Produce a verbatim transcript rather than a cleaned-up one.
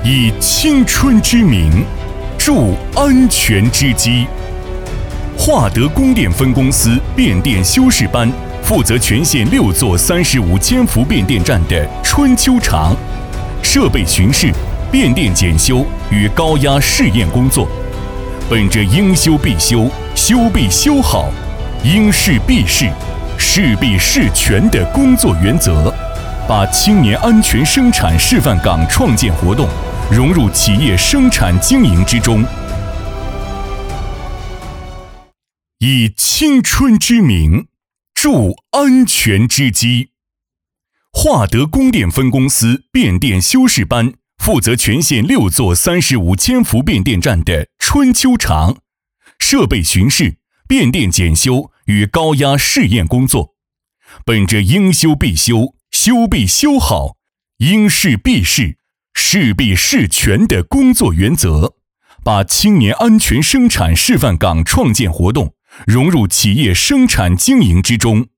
以青春之名筑安全之基。华德供电分公司变电修饰班负责全县六座三十五千伏变电站的春秋长设备巡视、变电检修与高压试验工作，本着应修必修、修必修好、应试必试、试必试全的工作原则，把青年安全生产示范岗创建活动融入企业生产经营之中，以青春之名筑安全之基。华德供电分公司变电修饰班负责全县六座三十五千伏变电站的春秋长设备巡视、变电检修与高压试验工作，本着应修必修、修必修好、应试必试、试必试全的工作原则，把青年安全生产示范岗创建活动融入企业生产经营之中，